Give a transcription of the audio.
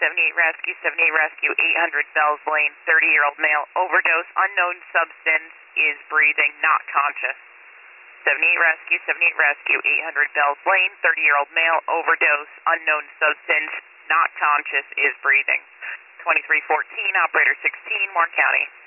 78 Rescue, 800 Bells Lane, 30-year-old male, overdose, unknown substance, is breathing, not conscious. 78 Rescue, 800 Bells Lane, 30-year-old male, overdose, unknown substance, not conscious, is breathing. 2314, operator 16, Warren County.